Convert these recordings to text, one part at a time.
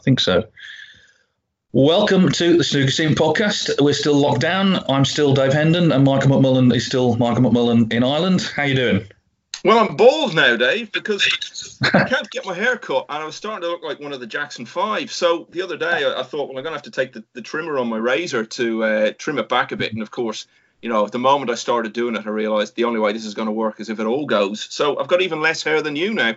think so. Welcome to the Snooker Scene podcast. We're still locked down. I'm still Dave Hendon, and Michael McMullen is still Michael McMullen in Ireland. How you doing? Well, I'm bald now, Dave, because I can't get my hair cut, and I was starting to look like one of the Jackson 5. So the other day, I thought, well, I'm going to have to take the trimmer on my razor to trim it back a bit. And of course, you know, the moment I started doing it, I realised the only way this is going to work is if it all goes. So I've got even less hair than you now.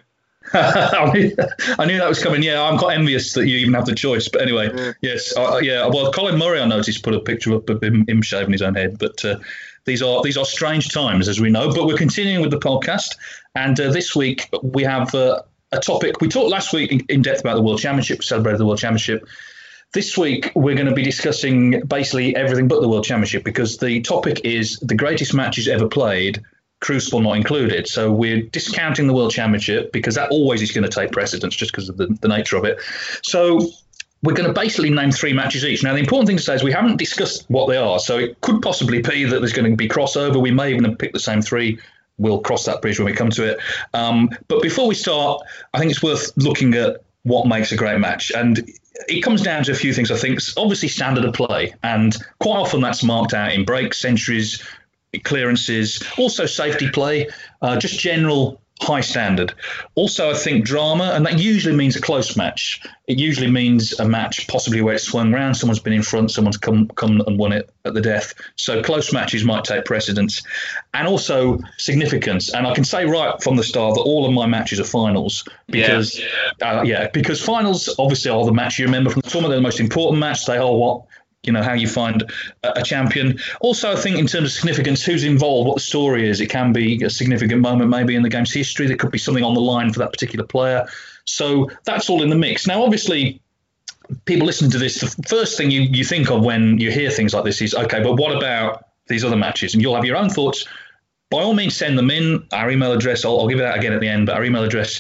I knew that was coming. Yeah, I'm quite envious that you even have the choice. But anyway, yes, Well, Colin Murray, I noticed, put a picture up of him shaving his own head. But these are strange times, as we know. But we're continuing with the podcast, and this week we have a topic. We talked last week in depth about the World Championship. We celebrated the World Championship. This week we're going to be discussing basically everything but the World Championship, because the topic is the greatest matches ever played, Crucible not included. So we're discounting the World Championship because that always is going to take precedence just because of the nature of it. So we're going to basically name 3 matches each. Now, the important thing to say is we haven't discussed what they are. So it could possibly be that there's going to be crossover. We may even have picked the same 3. We'll cross that bridge when we come to it. But before we start, I think it's worth looking at what makes a great match. And it comes down to a few things, I think. Obviously, standard of play. And quite often that's marked out in breaks, centuries, clearances, also safety play, just general high standard. Also, I think drama, and that usually means a close match. It usually means a match possibly where it's swung round, someone's been in front, someone's come and won it at the death. So close matches might take precedence. And also significance. And I can say right from the start that all of my matches are finals, because because finals obviously are the match you remember from the tournament. They're the most important match. They are how you find a champion. Also, I think in terms of significance, who's involved, what the story is. It can be a significant moment maybe in the game's history. There could be something on the line for that particular player. So that's all in the mix. Now, obviously, people listening to this, the first thing you think of when you hear things like this is, okay, but what about these other matches? And you'll have your own thoughts. By all means, send them in. Our email address, I'll give it out again at the end, but our email address,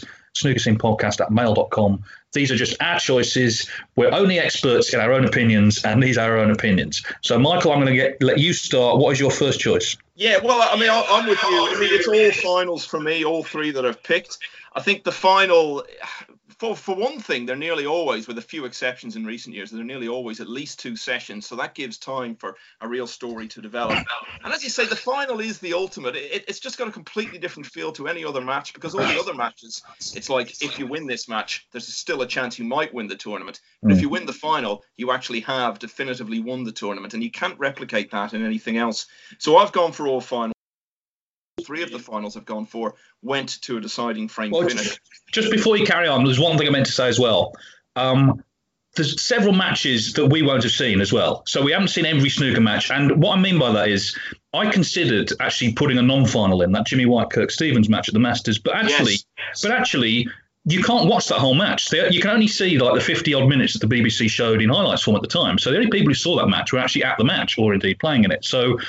snookerscenepodcast@mail.com. These are just our choices. We're only experts in our own opinions, and these are our own opinions. So, Michael, I'm going to let you start. What is your first choice? Yeah, well, I mean, I'm with you. I mean, it's all finals for me, all 3 that I've picked. I think the final, for one thing, they're nearly always, with a few exceptions in recent years, they're nearly always at least 2 sessions. So that gives time for a real story to develop. And as you say, the final is the ultimate. It's just got a completely different feel to any other match, because all the other matches, it's like if you win this match, there's still a chance you might win the tournament. But if you win the final, you actually have definitively won the tournament, and you can't replicate that in anything else. So I've gone for all finals. 3 of the finals I've gone for went to a deciding frame finish. Just before you carry on, there's one thing I meant to say as well. There's several matches that we won't have seen as well. So we haven't seen every snooker match. And what I mean by that is I considered actually putting a non-final in, that Jimmy White Kirk Stevens match at the Masters. But actually, you can't watch that whole match. You can only see like the 50 odd minutes that the BBC showed in highlights form at the time. So the only people who saw that match were actually at the match or indeed playing in it. So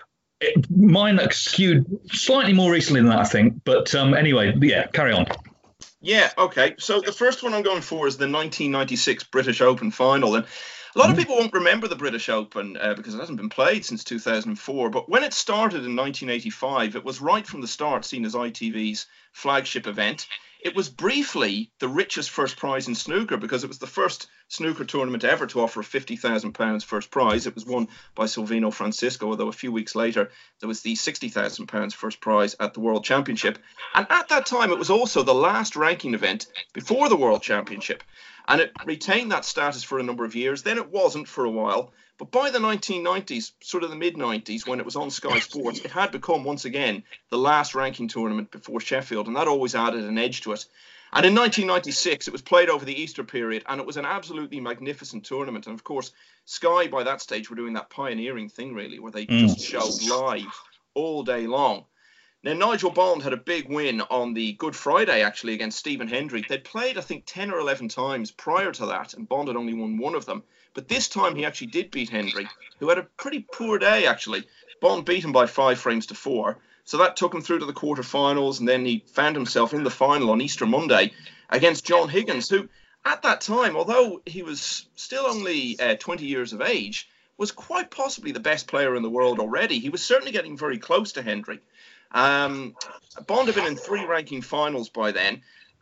mine skewed slightly more recently than that, I think. But anyway, carry on. Yeah, okay. So the first one I'm going for is the 1996 British Open final. And a lot of people won't remember the British Open because it hasn't been played since 2004. But when it started in 1985, it was right from the start seen as ITV's flagship event. It was briefly the richest first prize in snooker, because it was the first snooker tournament ever to offer a £50,000 first prize. It was won by Silvino Francisco, although a few weeks later there was the £60,000 first prize at the World Championship. And at that time, it was also the last ranking event before the World Championship. And it retained that status for a number of years. Then it wasn't for a while. But by the 1990s, sort of the mid-90s, when it was on Sky Sports, it had become, once again, the last ranking tournament before Sheffield, and that always added an edge to it. And in 1996, it was played over the Easter period, and it was an absolutely magnificent tournament. And, of course, Sky, by that stage, were doing that pioneering thing, really, where they just showed live all day long. Now, Nigel Bond had a big win on the Good Friday, actually, against Stephen Hendry. They'd played, I think, 10 or 11 times prior to that, and Bond had only won 1 of them. But this time he actually did beat Hendry, who had a pretty poor day, actually. Bond beat him by 5 frames to 4. So that took him through to the quarterfinals, and then he found himself in the final on Easter Monday against John Higgins, who, at that time, although he was still only 20 years of age, was quite possibly the best player in the world already. He was certainly getting very close to Hendry. Bond had been in 3 ranking finals by then,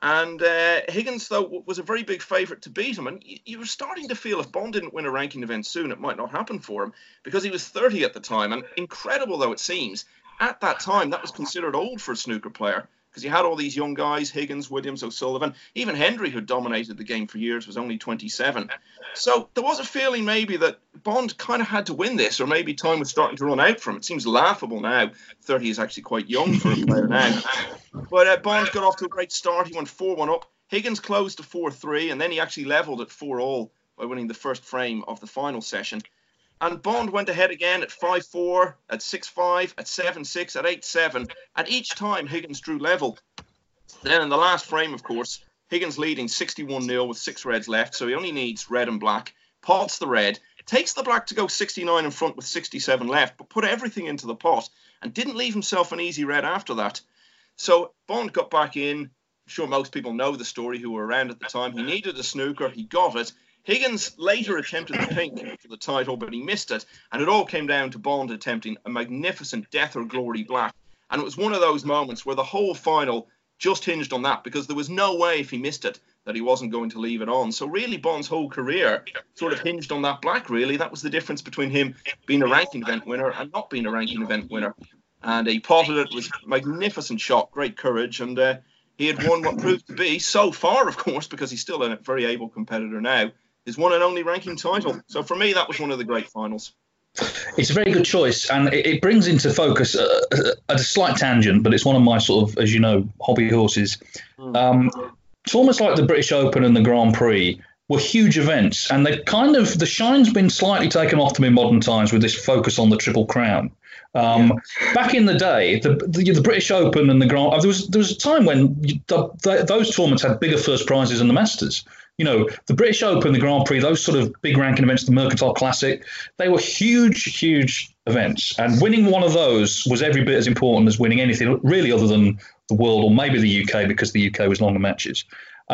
And Higgins, though, was a very big favourite to beat him. And you were starting to feel if Bond didn't win a ranking event soon, it might not happen for him, because he was 30 at the time. And incredible though it seems, at that time, that was considered old for a snooker player, because you had all these young guys, Higgins, Williams, O'Sullivan. Even Hendry, who dominated the game for years, was only 27. So there was a feeling maybe that Bond kind of had to win this, or maybe time was starting to run out for him. It seems laughable now. 30 is actually quite young for a player now. But Bond got off to a great start. He went 4-1 up. Higgins closed to 4-3, and then he actually levelled at 4-all by winning the first frame of the final session. And Bond went ahead again at 5-4, at 6-5, at 7-6, at 8-7. And each time Higgins drew level. Then in the last frame, of course, Higgins leading 61-0 with 6 reds left. So he only needs red and black. Pots the red. Takes the black to go 69 in front with 67 left. But put everything into the pot. And didn't leave himself an easy red after that. So Bond got back in. I'm sure most people know the story who were around at the time. He needed a snooker. He got it. Higgins later attempted the pink for the title, but he missed it. And it all came down to Bond attempting a magnificent death or glory black. And it was one of those moments where the whole final just hinged on that, because there was no way if he missed it that he wasn't going to leave it on. So really Bond's whole career sort of hinged on that black, really. That was the difference between him being a ranking event winner and not being a ranking event winner. And he potted it with a magnificent shot, great courage, and he had won what proved to be, so far, of course, because he's still a very able competitor now, his one and only ranking title. So for me, that was one of the great finals. It's a very good choice, and it brings into focus at a slight tangent, but it's one of my sort of, as you know, hobby horses. It's almost like the British Open and the Grand Prix were huge events, and the shine's been slightly taken off them in modern times with this focus on the Triple Crown. Back in the day, the British Open and the Grand, there was a time when those tournaments had bigger first prizes than the Masters. You know, the British Open, the Grand Prix, those sort of big ranking events, the Mercantile Classic, they were huge events. And winning one of those was every bit as important as winning anything really other than the world, or maybe the UK, because the UK was longer matches.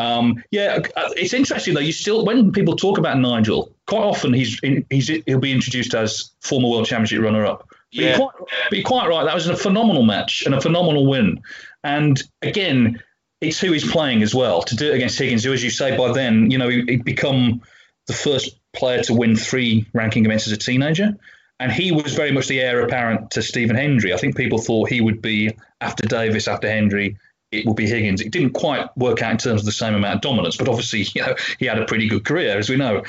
It's interesting though. You still, when people talk about Nigel, quite often he'll be introduced as former World Championship runner-up. But you're quite right. That was a phenomenal match and a phenomenal win. And again, it's who he's playing as well. To do it against Higgins, who, as you say, by then, you know, he'd become the first player to win 3 ranking events as a teenager. And he was very much the heir apparent to Stephen Hendry. I think people thought he would be, after Davis, after Hendry, it would be Higgins. It didn't quite work out in terms of the same amount of dominance, but obviously, you know, he had a pretty good career, as we know.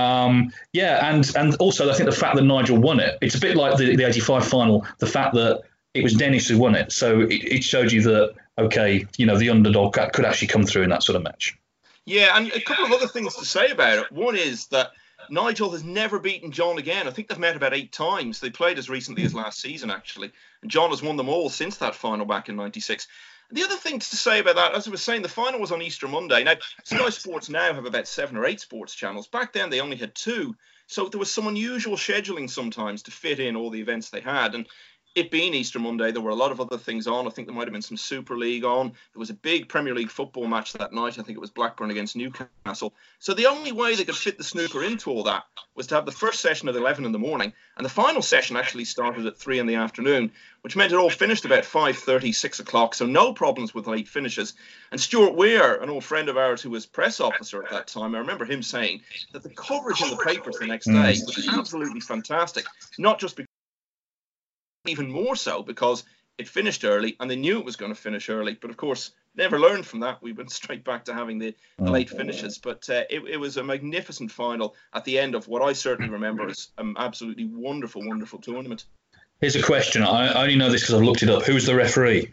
And also I think the fact that Nigel won it, it's a bit like the 85 final, the fact that it was Dennis who won it. So it showed you that, okay, you know, the underdog could actually come through in that sort of match. Yeah, and a couple of other things to say about it. One is that Nigel has never beaten John again. I think they've met about 8 times. They played as recently as last season, actually. And John has won them all since that final back in 96. The other thing to say about that, as I was saying, the final was on Easter Monday. Now, Sky Sports now have about 7 or 8 sports channels. Back then, they only had 2. So there was some unusual scheduling sometimes to fit in all the events they had. And it being Easter Monday, there were a lot of other things on. I think there might have been some Super League on. There was a big Premier League football match that night. I think it was Blackburn against Newcastle. So the only way they could fit the snooker into all that was to have the first session at 11 in the morning. And the final session actually started at 3 in the afternoon, which meant it all finished about 5:30, 6 o'clock. So no problems with late finishes. And Stuart Weir, an old friend of ours who was press officer at that time, I remember him saying that the coverage in the papers the next day was absolutely fantastic. Not just because, even more so because it finished early and they knew it was going to finish early. But of course, never learned from that. We went straight back to having the late finishes. But it was a magnificent final at the end of what I certainly remember as an absolutely wonderful tournament. Here's a question. I only know this because I've looked it up. Who's the referee?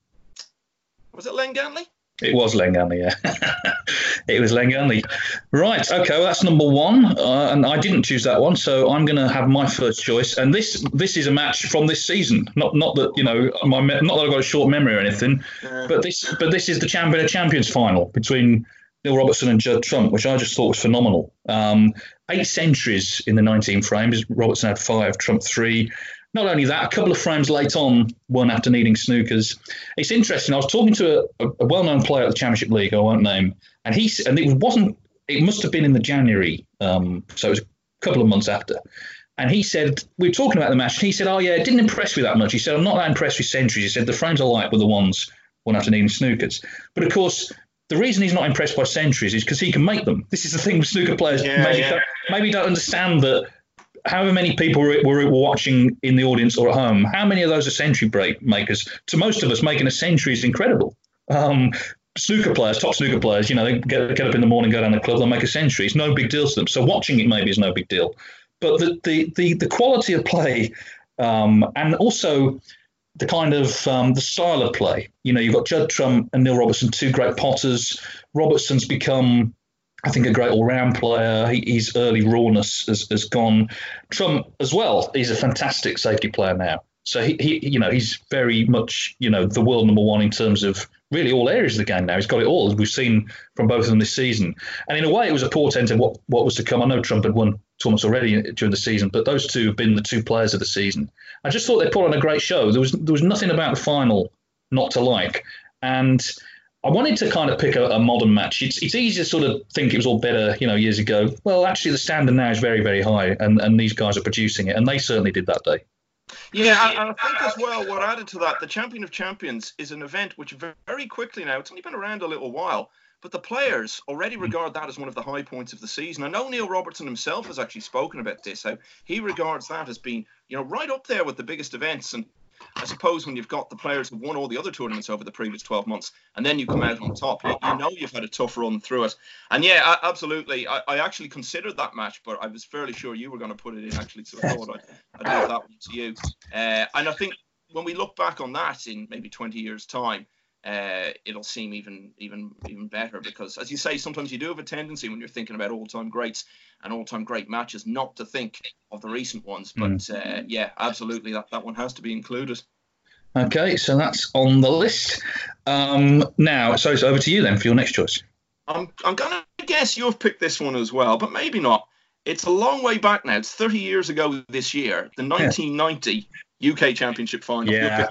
Was it Len Ganley? It was Len Ganley, yeah. It was Len Ganley. Right, okay, well, that's number 1. And I didn't choose that one, so I'm going to have my first choice. And this is a match from this season. Not that, you know, not that I've got a short memory or anything, but this is the Champion of Champions final between Neil Robertson and Judd Trump, which I just thought was phenomenal. 8 centuries in the 19 frames. Robertson had 5, Trump 3. Not only that, a couple of frames late on, won after needing snookers. It's interesting. I was talking to a well-known player at the Championship League, I won't name, and it must have been in the January, so it was a couple of months after. And he said, we were talking about the match, and he said, oh yeah, it didn't impress me that much. He said, I'm not that impressed with centuries. He said, the frames I like were the ones won after needing snookers. But of course, the reason he's not impressed by centuries is because he can make them. This is the thing with snooker players. Maybe don't understand that. However many people were watching in the audience or at home, how many of those are century break makers? To most of us, making a century is incredible. Snooker players, top snooker players, they get up in the morning, go down the club, they'll make a century. It's no big deal to them. So watching it maybe is no big deal. But the quality of play and also the kind of the style of play. You've got Judd Trump and Neil Robertson, two great potters. Robertson's become, I think, a great all-round player. His early rawness has gone. Trump as well. He's a fantastic safety player now. So he's very much the world number one in terms of really all areas of the game now. He's got it all, as we've seen from both of them this season. And in a way, it was a portent of what was to come. I know Trump had won tournaments already during the season, but those two have been the two players of the season. I just thought they put on a great show. There was nothing about the final not to like, and I wanted to kind of pick a modern match. It's easy to sort of think it was all better, years ago. Well, actually, the standard now is very, very high, and these guys are producing it, and they certainly did that day. Yeah, and I think as well, what added to that, the Champion of Champions is an event which very quickly now, it's only been around a little while, but the players already regard that as one of the high points of the season. I know Neil Robertson himself has actually spoken about this, how he regards that as being, right up there with the biggest events. And I suppose when you've got the players who've won all the other tournaments over the previous 12 months, and then you come out on top, you've had a tough run through it. And yeah, absolutely. I actually considered that match, but I was fairly sure you were going to put it in, actually, so I thought I'd leave that one to you. And I think when we look back on that in maybe 20 years' time, it'll seem even better, because, as you say, sometimes you do have a tendency when you're thinking about all-time greats and all-time great matches not to think of the recent ones. But yeah, absolutely, that one has to be included. Okay, so that's on the list. Now, so it's over to you then for your next choice. I'm gonna guess you've picked this one as well, but maybe not. It's a long way back now. It's 30 years ago this year, the 1990 UK Championship final. Yeah,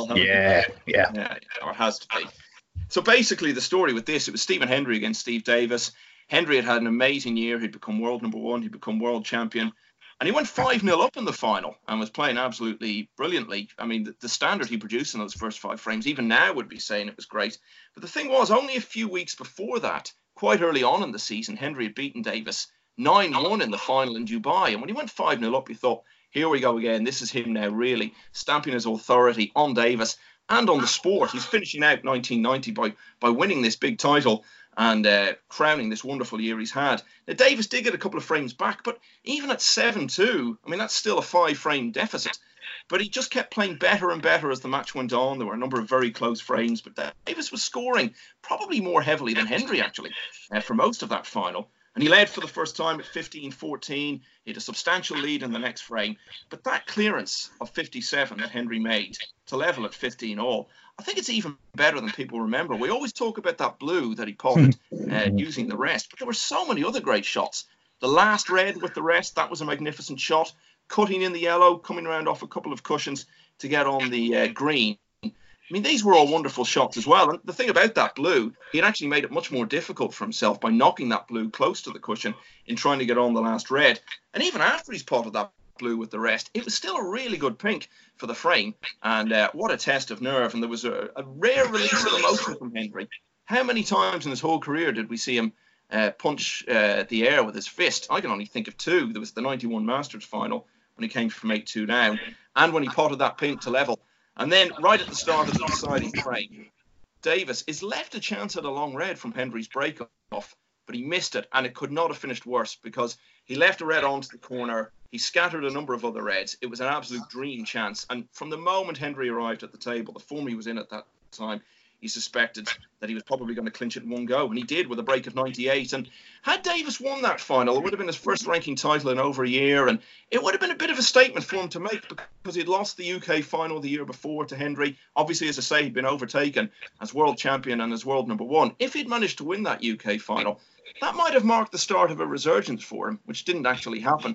or has to be. So basically, the story with this, it was Stephen Hendry against Steve Davis. Hendry had an amazing year. He'd become world number one. He'd become world champion. And he went 5-0 up in the final and was playing absolutely brilliantly. I mean, the standard he produced in those first 5 frames, even now would be saying it was great. But the thing was, only a few weeks before that, quite early on in the season, Hendry had beaten Davis 9-1 in the final in Dubai. And when he went 5-0 up, you thought, here we go again. This is him now really stamping his authority on Davis and on the sport. He's finishing out 1990 by winning this big title and crowning this wonderful year he's had. Now, Davis did get a couple of frames back, but even at 7-2, I mean, that's still a 5-frame deficit. But he just kept playing better and better as the match went on. There were a number of very close frames, but Davis was scoring probably more heavily than Hendry, actually, for most of that final. And he led for the first time at 15-14. He had a substantial lead in the next frame. But that clearance of 57 that Hendry made to level at 15-all, I think it's even better than people remember. We always talk about that blue that he potted using the rest, but there were so many other great shots. The last red with the rest, that was a magnificent shot. Cutting in the yellow, coming around off a couple of cushions to get on the green. I mean, these were all wonderful shots as well. And the thing about that blue, he had actually made it much more difficult for himself by knocking that blue close to the cushion in trying to get on the last red. And even after he's potted that blue with the rest, it was still a really good pink for the frame. And what a test of nerve. And there was a rare release of emotion from Hendry. How many times in his whole career did we see him punch the air with his fist? I can only think of 2. There was the 91 Masters final when he came from 8-2 down, and when he potted that pink to level. And then, right at the start of the deciding frame, Davis is left a chance at a long red from Hendry's break-off, but he missed it, and it could not have finished worse because he left a red onto the corner. He scattered a number of other reds. It was an absolute dream chance. And from the moment Hendry arrived at the table, the form he was in at that time, he suspected that he was probably going to clinch it in one go. And he did with a break of 98. And had Davis won that final, it would have been his first ranking title in over a year. And it would have been a bit of a statement for him to make because he'd lost the UK final the year before to Hendry. Obviously, as I say, he'd been overtaken as world champion and as world number one. If he'd managed to win that UK final, that might have marked the start of a resurgence for him, which didn't actually happen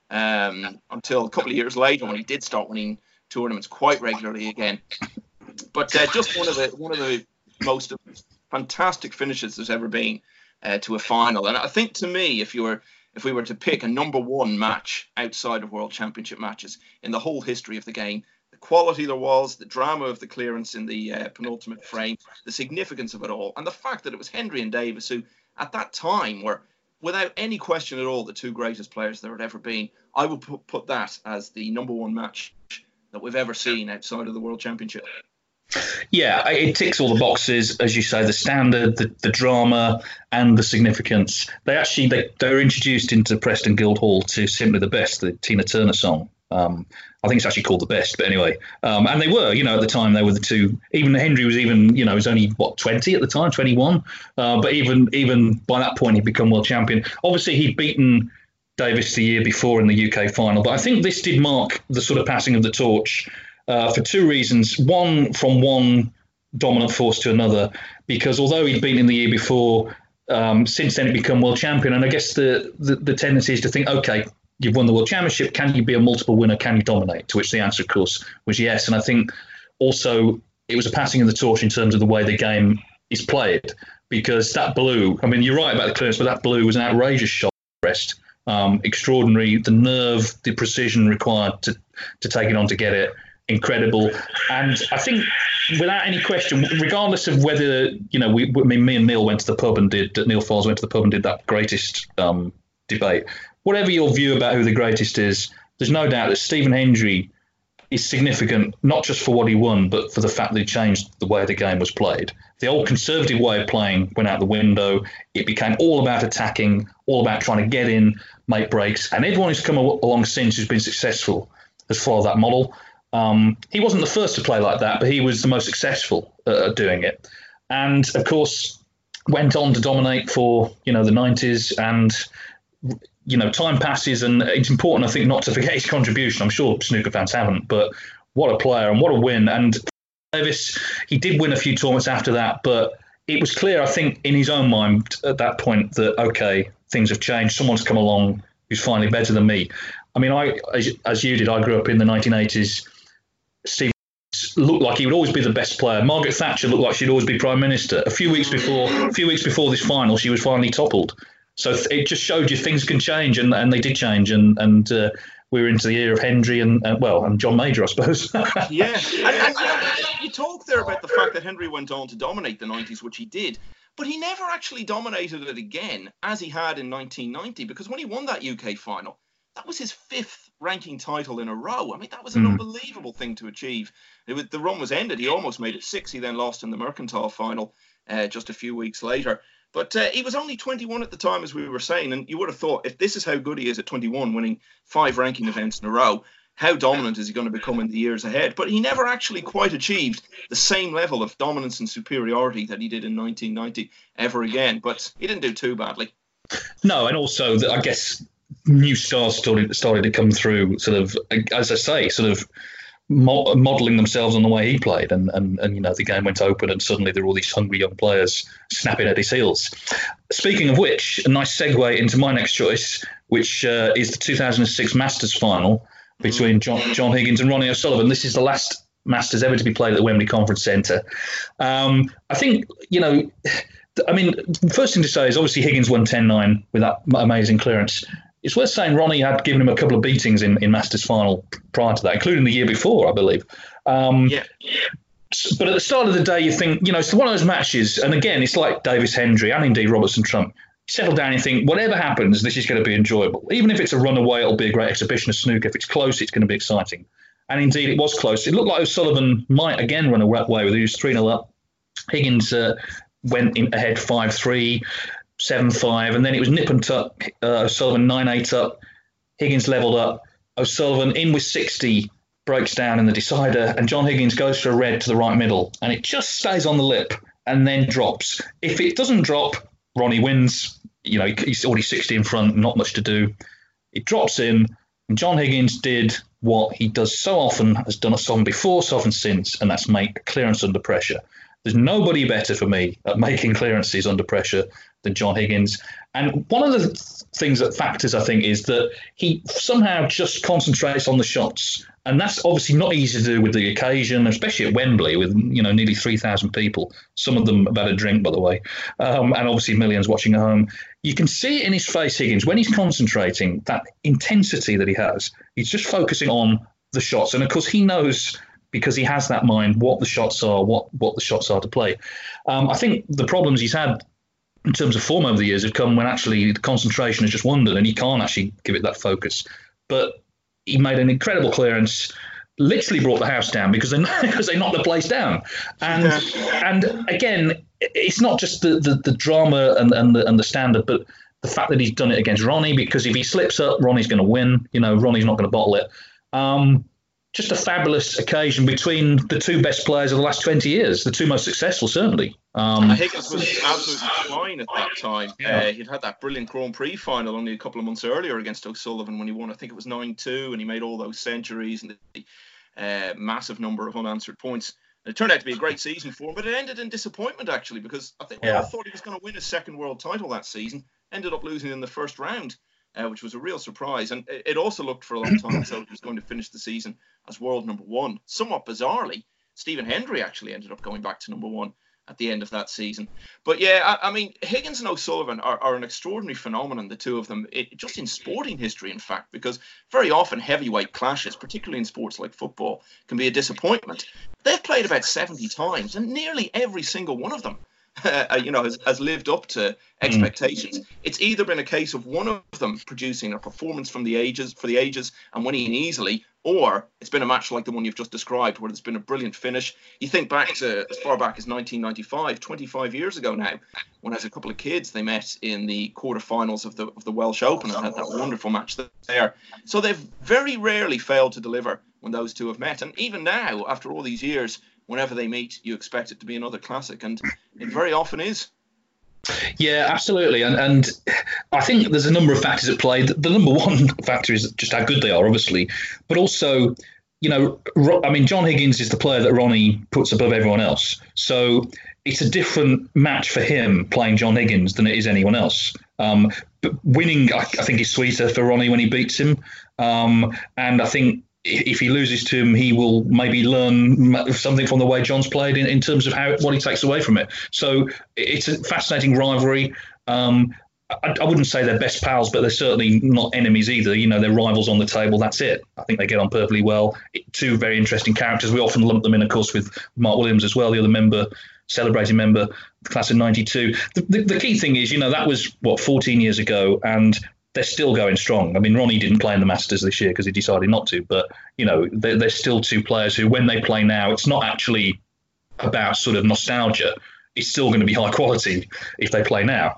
until a couple of years later when he did start winning tournaments quite regularly again. But just one of the most fantastic finishes there's ever been to a final. And I think, to me, if we were to pick a number one match outside of World Championship matches in the whole history of the game, the quality there was, the drama of the clearance in the penultimate frame, the significance of it all, and the fact that it was Hendry and Davis who, at that time, were, without any question at all, the two greatest players there had ever been. I would put that as the number one match that we've ever seen outside of the World Championship. Yeah, it ticks all the boxes, as you say, the standard, the drama, and the significance. They were introduced into Preston Guildhall to Simply the Best, the Tina Turner song. I think it's actually called The Best, but anyway. And they were, at the time, they were the two. Even Hendry was was only, 20 at the time, 21. But even by that point, he'd become world champion. Obviously, he'd beaten Davis the year before in the UK final. But I think this did mark the sort of passing of the torch for two reasons. One, from one dominant force to another, because although he'd beaten him the year before, since then he'd become world champion. And I guess the tendency is to think, okay, you've won the World Championship. Can you be a multiple winner? Can you dominate? To which the answer, of course, was yes. And I think also it was a passing of the torch in terms of the way the game is played, because that blue, I mean, you're right about the clearance, but that blue was an outrageous shot rest. Extraordinary. The nerve, the precision required to take it on to get it. Incredible. And I think without any question, regardless of whether, me and Neil went to the pub and Neil Foles went to the pub and did that greatest debate. Whatever your view about who the greatest is, there's no doubt that Stephen Hendry is significant, not just for what he won, but for the fact that he changed the way the game was played. The old conservative way of playing went out the window. It became all about attacking, all about trying to get in, make breaks. And everyone who's come along since who's been successful has followed that model. He wasn't the first to play like that, but he was the most successful at doing it. And, of course, went on to dominate for, the 90s. And time passes, and it's important, I think, not to forget his contribution. I'm sure snooker fans haven't, but what a player and what a win. And Davis, he did win a few tournaments after that, but it was clear, I think, in his own mind at that point that, okay, things have changed. Someone's come along who's finally better than me. I mean, as you did, I grew up in the 1980s. Steve looked like he would always be the best player. Margaret Thatcher looked like she'd always be prime minister. A few weeks before this final, she was finally toppled. So it just showed you things can change, and they did change, and we were into the era of Hendry and John Major, I suppose. Yeah, and you talk there about the fact that Hendry went on to dominate the 90s, which he did, but he never actually dominated it again as he had in 1990, because when he won that UK final, that was his fifth ranking title in a row. I mean, that was an unbelievable thing to achieve. The run was ended. He almost made it 6. He then lost in the Mercantile final just a few weeks later. But he was only 21 at the time, as we were saying, and you would have thought, if this is how good he is at 21, winning 5 ranking events in a row, how dominant is he going to become in the years ahead? But he never actually quite achieved the same level of dominance and superiority that he did in 1990 ever again. But he didn't do too badly. No, and also, I guess, new stars started to come through, sort of, as I say, sort of modelling themselves on the way he played, and the game went open, and suddenly there were all these hungry young players snapping at his heels. Speaking of which, a nice segue into my next choice, which is the 2006 Masters final between John Higgins and Ronnie O'Sullivan. This is the last Masters ever to be played at the Wembley Conference Centre. I think, the first thing to say is obviously Higgins won 10-9 with that amazing clearance. It's worth saying Ronnie had given him a couple of beatings in Masters final prior to that, including the year before, I believe. Yeah. But at the start of the day, you think, it's one of those matches, and again, it's like Davis Hendry and indeed Robertson Trump. You settle down and you think, whatever happens, this is going to be enjoyable. Even if it's a runaway, it'll be a great exhibition of snooker. If it's close, it's going to be exciting. And indeed, it was close. It looked like O'Sullivan might again run away with it. He was 3-0 up. Higgins went in ahead 5-3. 7-5, and then it was nip and tuck. O'Sullivan 9-8 up. Higgins levelled up. O'Sullivan in with 60, breaks down in the decider, and John Higgins goes for a red to the right middle, and it just stays on the lip and then drops. If it doesn't drop, Ronnie wins. He's already 60 in front, not much to do. It drops in, and John Higgins did what he does so often, has done it so often before, so often since, and that's make clearance under pressure. There's nobody better for me at making clearances under pressure than John Higgins. And one of the things that factors, I think, is that he somehow just concentrates on the shots. And that's obviously not easy to do with the occasion, especially at Wembley with, nearly 3,000 people. Some of them have had a drink, by the way, and obviously millions watching at home. You can see it in his face, Higgins, when he's concentrating, that intensity that he has. He's just focusing on the shots. And of course, he knows, because he has that mind, what the shots are, what the shots are to play. I think the problems he's had in terms of form over the years have come when actually the concentration has just wandered and he can't actually give it that focus. But he made an incredible clearance, literally brought the house down because they knocked the place down. And again, it's not just the drama and the standard, but the fact that he's done it against Ronnie, because if he slips up, Ronnie's going to win. Ronnie's not going to bottle it. Just a fabulous occasion between the two best players of the last 20 years, the two most successful, certainly. Higgins was absolutely flying at that time. Yeah. He'd had that brilliant Grand Prix final only a couple of months earlier against O'Sullivan when he won, I think it was 9-2, and he made all those centuries and the massive number of unanswered points. And it turned out to be a great season for him, but it ended in disappointment, actually, because I think we all thought he was going to win his second world title that season, ended up losing in the first round. Which was a real surprise. And it also looked for a long time so he was going to finish the season as world number one. Somewhat bizarrely, Stephen Hendry actually ended up going back to number one at the end of that season. But yeah, I mean, Higgins and O'Sullivan are an extraordinary phenomenon, the two of them, just in sporting history, in fact, because very often heavyweight clashes, particularly in sports like football, can be a disappointment. They've played about 70 times, and nearly every single one of them has lived up to expectations. It's either been a case of one of them producing a performance for the ages and winning easily, or it's been a match like the one you've just described, where it's been a brilliant finish. You think back to as far back as 1995, 25 years ago now, when as a couple of kids they met in the quarterfinals of the Welsh Open and had that wonderful match there. So they've very rarely failed to deliver when those two have met. And even now, after all these years, whenever they meet, you expect it to be another classic, and it very often is. Yeah, absolutely. And I think there's a number of factors at play. The number one factor is just how good they are, obviously. But also, John Higgins is the player that Ronnie puts above everyone else. So it's a different match for him playing John Higgins than it is anyone else. But winning, I think, is sweeter for Ronnie when he beats him. And I think if he loses to him, he will maybe learn something from the way John's played in terms of what he takes away from it. So it's a fascinating rivalry. I wouldn't say they're best pals, but they're certainly not enemies either. They're rivals on the table. That's it. I think they get on perfectly well. Two very interesting characters. We often lump them in, of course, with Mark Williams as well, the other celebrating member of the class of 92. The key thing is, that was, 14 years ago, and they're still going strong. I mean, Ronnie didn't play in the Masters this year because he decided not to, but, they're still two players who, when they play now, it's not actually about sort of nostalgia. It's still going to be high quality if they play now.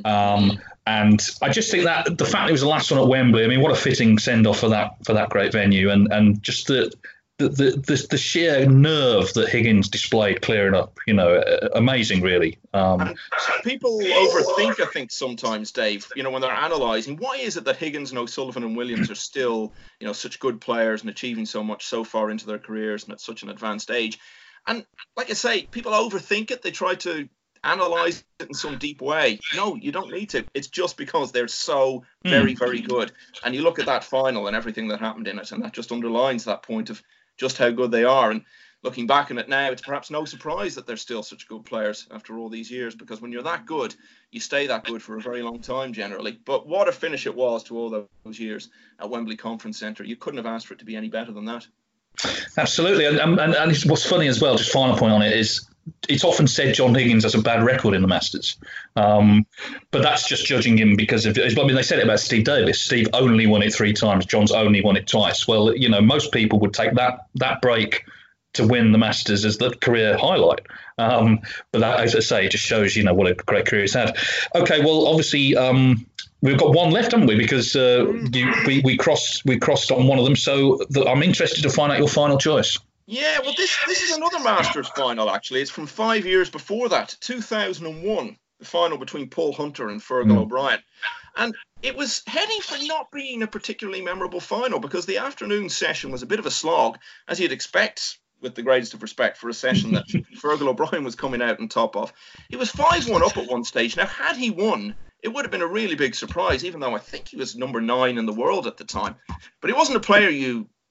And I just think that the fact it was the last one at Wembley, I mean, what a fitting send-off for that great venue, and just the sheer nerve that Higgins displayed clearing up, amazing, really. And people overthink, I think, sometimes, Dave, when they're analysing, why is it that Higgins and O'Sullivan and Williams are still, such good players and achieving so much so far into their careers and at such an advanced age? And like I say, people overthink it. They try to analyse it in some deep way. No, you don't need to. It's just because they're so very, very good. And you look at that final and everything that happened in it, and that just underlines that point of just how good they are. And looking back on it now, it's perhaps no surprise that they're still such good players after all these years, because when you're that good, you stay that good for a very long time generally. But what a finish it was to all those years at Wembley Conference Centre. You couldn't have asked for it to be any better than that. Absolutely. And what's funny as well, just final point on it, is it's often said John Higgins has a bad record in the Masters. But that's just judging him because they said it about Steve Davis. Steve only won it 3 times. John's only won it twice. Well, most people would take that break to win the Masters as the career highlight. But that, as I say, just shows, what a great career he's had. Okay, well, obviously, we've got one left, haven't we? Because we crossed on one of them. So I'm interested to find out your final choice. Yeah, well, this is another Masters final, actually. It's from 5 years before that, 2001, the final between Paul Hunter and Fergal O'Brien. And it was heading for not being a particularly memorable final because the afternoon session was a bit of a slog, as you'd expect, with the greatest of respect for a session that Fergal O'Brien was coming out on top of. He was 5-1 up at one stage. Now, had he won, it would have been a really big surprise, even though I think he was number 9 in the world at the time. But he wasn't a player you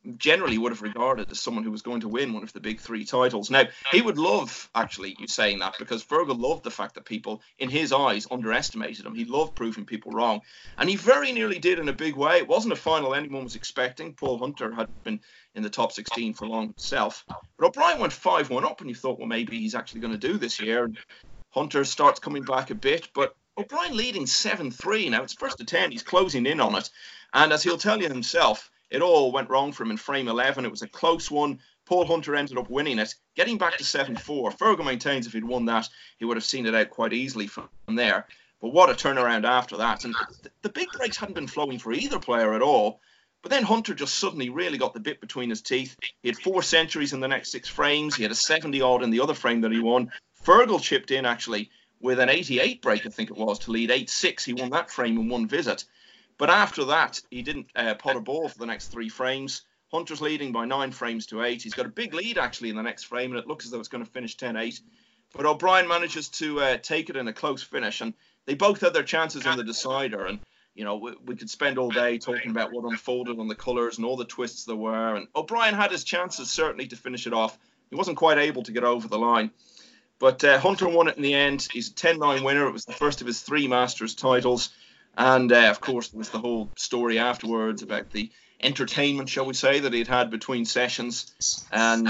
generally would have regarded as someone who was going to win one of the big three titles. Now, he would love, actually, you saying that, because Fergal loved the fact that people, in his eyes, underestimated him. He loved proving people wrong. And he very nearly did in a big way. It wasn't a final anyone was expecting. Paul Hunter had been in the top 16 for long himself. But O'Brien went 5-1 up, and you thought, well, maybe he's actually going to do this here. And Hunter starts coming back a bit, but O'Brien leading 7-3. Now, it's first to 10. He's closing in on it. And as he'll tell you himself, it all went wrong for him in frame 11. It was a close one. Paul Hunter ended up winning it, getting back to 7-4. Fergal maintains if he'd won that, he would have seen it out quite easily from there. But what a turnaround after that. And the big breaks hadn't been flowing for either player at all. But then Hunter just suddenly really got the bit between his teeth. He had 4 centuries in the next 6 frames. He had a 70-odd in the other frame that he won. Fergal chipped in, actually, with an 88 break, I think it was, to lead 8-6. He won that frame in one visit. But after that, he didn't pot a ball for the next 3 frames. Hunter's leading by 9 frames to 8. He's got a big lead, actually, in the next frame, and it looks as though it's going to finish 10-8. But O'Brien manages to take it in a close finish, and they both had their chances in the decider. And, you know, we could spend all day talking about what unfolded on the colours and all the twists there were. And O'Brien had his chances, certainly, to finish it off. He wasn't quite able to get over the line. But Hunter won it in the end. He's a 10-9 winner. It was the first of his 3 Masters titles. And, of course, there was the whole story afterwards about the entertainment, shall we say, that he'd had between sessions. And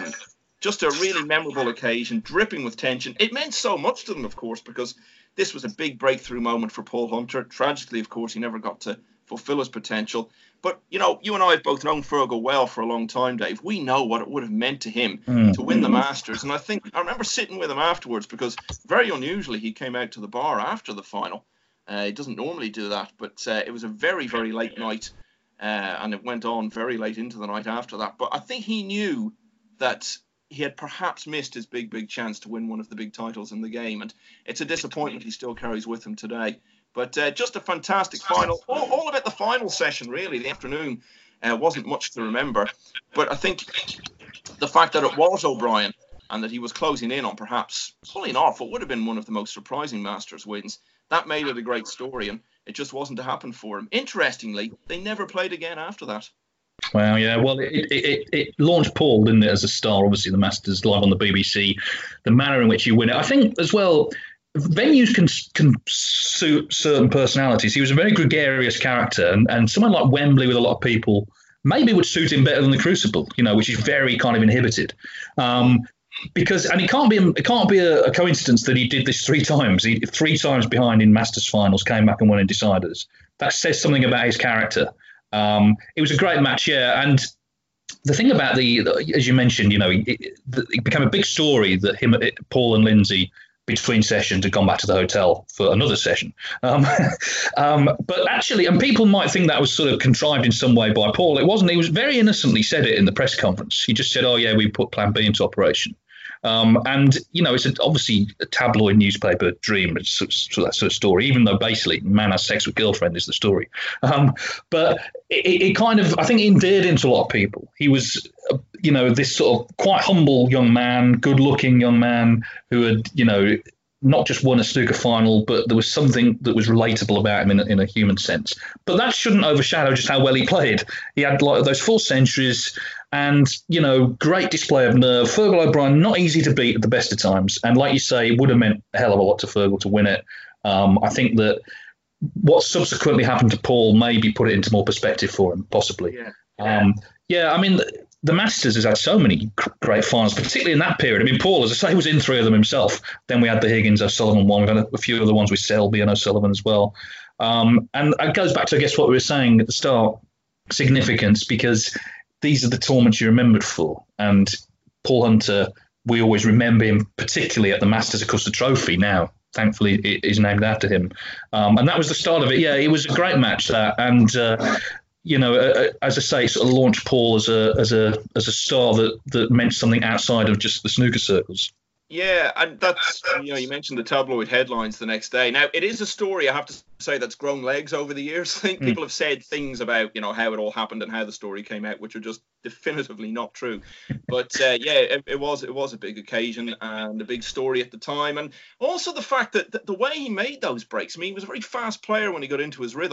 just a really memorable occasion, dripping with tension. It meant so much to them, of course, because this was a big breakthrough moment for Paul Hunter. Tragically, of course, he never got to fulfill his potential. But, you know, you and I have both known Fergal well for a long time, Dave. We know what it would have meant to him to win the Masters. And I remember sitting with him afterwards, because very unusually he came out to the bar after the final. He doesn't normally do that, but it was a very, very late night, and it went on very late into the night after that. But I think he knew that he had perhaps missed his big, big chance to win one of the big titles in the game, and it's a disappointment he still carries with him today. But just a fantastic final, all about the final session, really. The afternoon wasn't much to remember, but I think the fact that it was O'Brien and that he was closing in on perhaps pulling off what would have been one of the most surprising Masters wins, that made it a great story, and it just wasn't to happen for him. Interestingly, they never played again after that. Well, yeah. Well, it launched Paul, didn't it, as a star? Obviously, the Masters live on the BBC, the manner in which you win it. I think as well, venues can suit certain personalities. He was a very gregarious character, and someone like Wembley with a lot of people maybe would suit him better than the Crucible, you know, which is very kind of inhibited. Because it can't be a coincidence that he did this 3 times. He 3 times behind in Masters finals, came back and won in deciders. That says something about his character. It was a great match, yeah. And the thing about as you mentioned, you know, it became a big story that Paul and Lindsay, between sessions, had gone back to the hotel for another session. But actually, and people might think that was sort of contrived in some way by Paul. It wasn't. He was very innocently said it in the press conference. He just said, "Oh yeah, we put Plan B into operation." And, you know, it's obviously a tabloid newspaper dream. It's that sort of story, even though basically man has sex with girlfriend is the story. But it kind of, I think, endeared him to a lot of people. He was, you know, this sort of quite humble young man, good looking young man who had, you know, not just won a snooker final, but there was something that was relatable about him in a human sense. But that shouldn't overshadow just how well he played. He had like those 4 centuries and, you know, great display of nerve. Fergal O'Brien, not easy to beat at the best of times. And like you say, it would have meant a hell of a lot to Fergal to win it. I think that what subsequently happened to Paul maybe put it into more perspective for him, possibly. Yeah, I mean, the Masters has had so many great finals, particularly in that period. I mean, Paul, as I say, was in 3 of them himself. Then we had the Higgins-O'Sullivan one. We've had a few other ones with Selby and O'Sullivan as well. And it goes back to, I guess, what we were saying at the start, significance, because these are the tournaments you're remembered for. And Paul Hunter, we always remember him, particularly at the Masters Augusta Trophy now. Thankfully, it is named after him. And that was the start of it. Yeah, it was a great match, that. And you know, as I say, it sort of launched Paul as a star that meant something outside of just the snooker circles. Yeah, and that's, you know, you mentioned the tabloid headlines the next day. Now, it is a story, I have to say, that's grown legs over the years. I think people have said things about, you know, how it all happened and how the story came out, which are just definitively not true. But yeah, it was a big occasion and a big story at the time. And also the fact that the way he made those breaks, I mean, he was a very fast player when he got into his rhythm.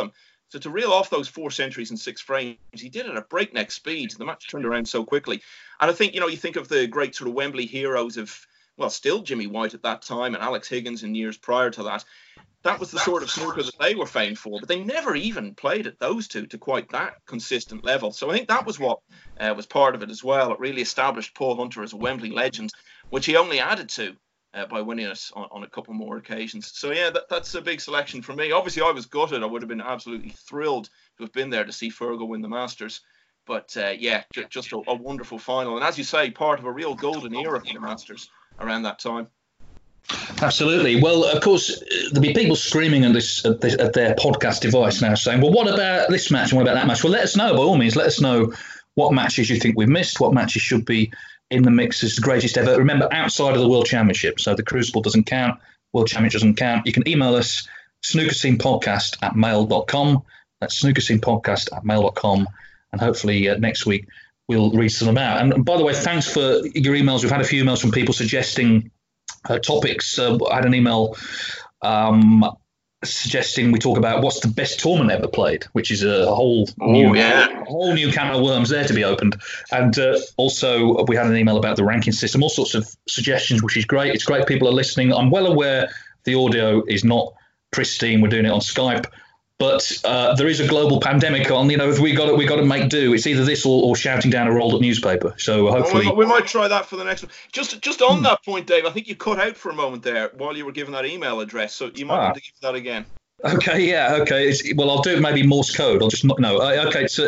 So to reel off those 4 centuries in 6 frames, he did it at breakneck speed. The match turned around so quickly. And I think, you think of the great sort of Wembley heroes of, well, still Jimmy White at that time and Alex Higgins in years prior to that. That was the sort of snooker that they were famed for, but they never even played at those two to quite that consistent level. So I think that was what was part of it as well. It really established Paul Hunter as a Wembley legend, which he only added to by winning it on a couple more occasions. So yeah, that's a big selection for me. Obviously, I was gutted. I would have been absolutely thrilled to have been there to see Fergal win the Masters. But yeah, just a wonderful final. And as you say, part of a real golden era for the Masters around that time. Absolutely. Well, of course, there'll be people screaming at their podcast device now saying, well, what about this match and what about that match? Well, let us know, by all means. Let us know what matches you think we've missed, what matches should be in the mix as the greatest ever. Remember, outside of the World Championship, so the Crucible doesn't count, World Championship doesn't count. You can email us, snookerscenepodcast@mail.com. That's snookerscenepodcast@mail.com. And hopefully next week we'll read some of them out. And by the way, thanks for your emails. We've had a few emails from people suggesting topics. I had an email suggesting we talk about what's the best tournament ever played, which is a whole new can of worms there to be opened. And also we had an email about the ranking system, all sorts of suggestions, which is great. It's great people are listening. I'm well aware the audio is not pristine. We're doing it on Skype. But there is a global pandemic on. We got to make do. It's either this or shouting down a rolled up newspaper. So hopefully we might try that for the next one. Just on that point, Dave, I think you cut out for a moment there while you were giving that email address. So you might want to give that again. Okay, yeah, okay. Well, I'll do it maybe Morse code. I'll just no. Okay, it's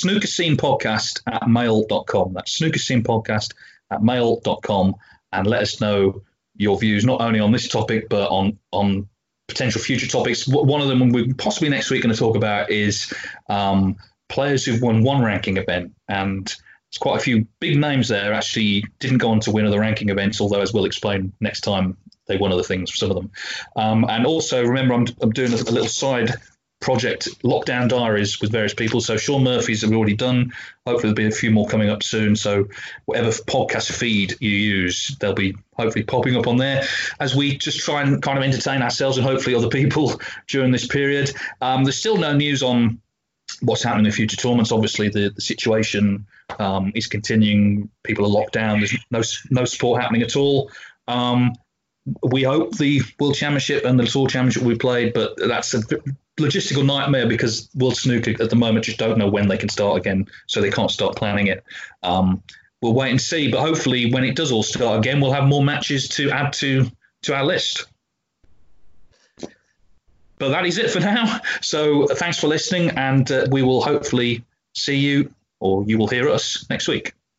snookerscenepodcast@mail.com. That's snookerscenepodcast@mail.com, and let us know your views not only on this topic but on potential future topics. One of them we possibly next week going to talk about is players who've won one ranking event, and there's quite a few big names there actually didn't go on to win other ranking events, although as we'll explain next time they won other things for some of them. And also remember I'm doing a little side project, Lockdown Diaries, with various people. So Sean Murphy's have already done. Hopefully there'll be a few more coming up soon. So whatever podcast feed you use, they'll be hopefully popping up on there as we just try and kind of entertain ourselves and hopefully other people during this period. There's still no news on what's happening in future tournaments. Obviously the situation is continuing. People are locked down. There's no sport happening at all. We hope the World Championship and the Tour Championship will be played, but that's a logistical nightmare because World Snooker at the moment just don't know when they can start again, so they can't start planning it. We'll wait and see, but hopefully when it does all start again, we'll have more matches to add to our list. But that is it for now. So thanks for listening, and we will hopefully see you, or you will hear us next week.